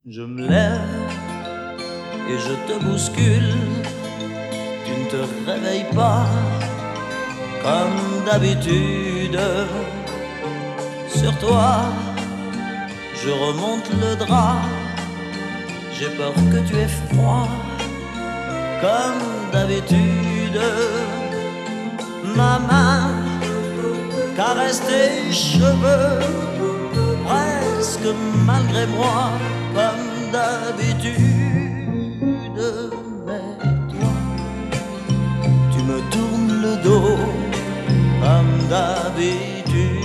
Je me lève et je te bouscule. Tu ne te réveilles pas comme d'habitude. Sur toi, je remonte le drap. J'ai peur que tu aies froid comme d'habitude. Ma main caresse tes cheveux, presque malgré moi, comme d'habitude. Mais toi, tu me tournes le dos, comme d'habitude.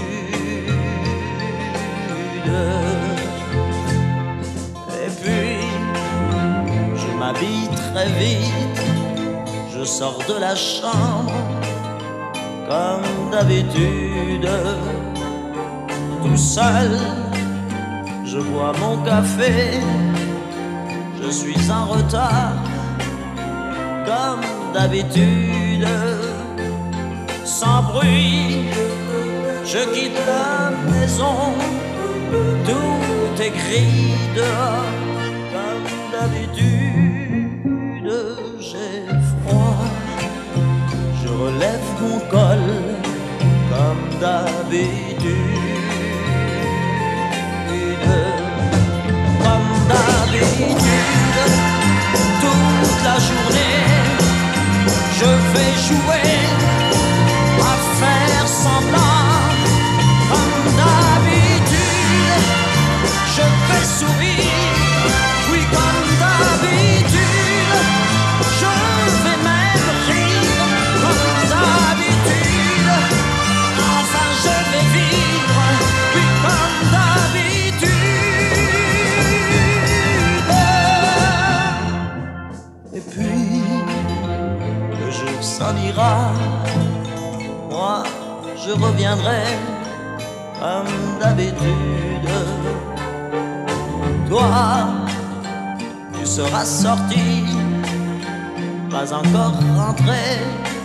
Et puis, je m'habille très vite, je sors de la chambre, comme d'habitude. Tout seul, je bois mon café, je suis en retard, comme d'habitude. Sans bruit, je quitte la maison, tout est gris dehors, comme d'habitude. J'ai froid, je relève mon col, comme d'habitude. Comme d'habitude, toute la journée, je vais jouer à faire semblant. Comme d'habitude, je vais sourire, oui comme d'habitude, je vais même rire, comme d'habitude. Enfin je vais vivre, oui comme d'habitude. Et puis, le jour s'en ira, moi je reviendrai comme d'habitude. Toi, tu seras sorti, pas encore rentré,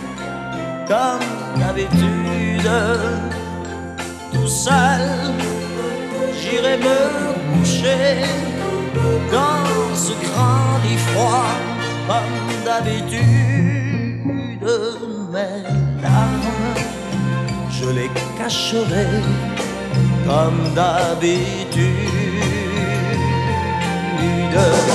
comme d'habitude. Tout seul, j'irai me coucher dans ce grand lit froid, comme d'habitude. Mes larmes, je les cacherai, comme d'habitude.